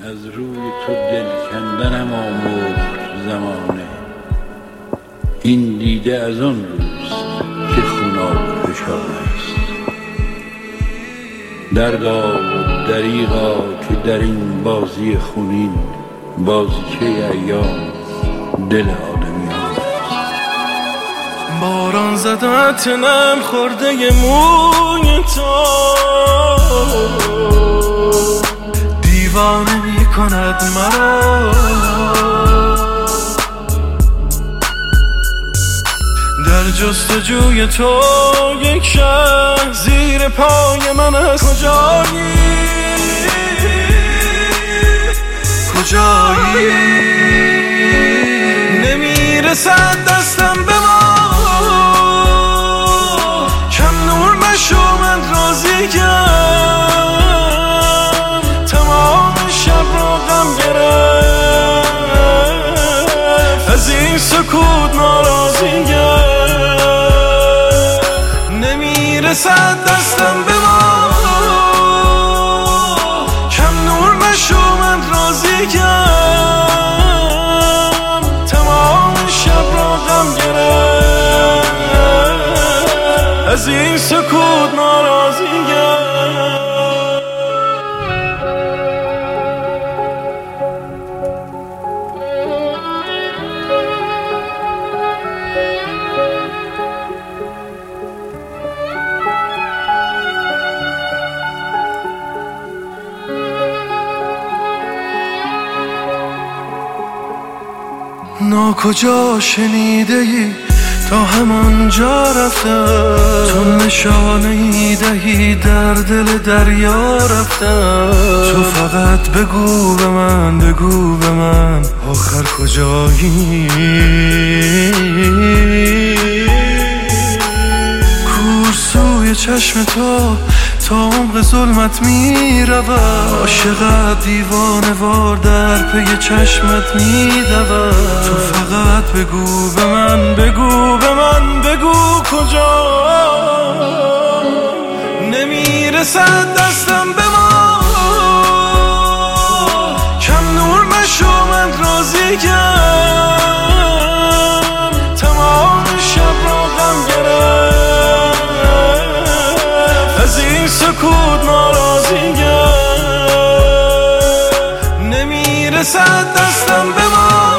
از روی تو دل کندنم آموخت زمانه. این دیده از آن روست که خوناب فشان است. دردا و دریغا که در این بازی خونین بازیچه ایام دل آدمیان است. باران زدت نم خورده موی تو دیوانه می کند مرا. در جستجوی تو یک شهر زیر پای من است. کجایی نمیرسد دستم به ما. کم نور مشو من راضی کم تمام شب را غم گرفت. از این سکوت ناراضی نمیرسد دستم به ما. کم نور مشو من راضی کم تمام شب را غم گرفت. از این سکوت ناراضی کجا شنیده ای تا همانجا رفتم. تو نشانه ای دهی در دل دریا رفتم. تو فقط بگو به من، بگو به من آخر کجایی. کورسوی چشم تو تا عمق ظلمت می رود. عاشقت دیوانه وار در پی چشمت می دود. تو فقط بگو به من، بگو به من، بگو کجا. نمیرسد دستم به ما. کم نور مشو من راضی کم تمام شب را غم گرفت. از این سکوت ناراضی نمیرسد دستم به ما.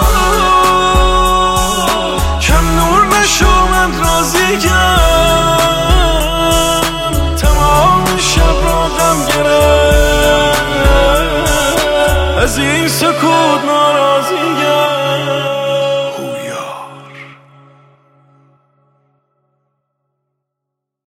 کم نور مشو من راضی کم تمام شب را غم گرفت. از این سکوت ناراضی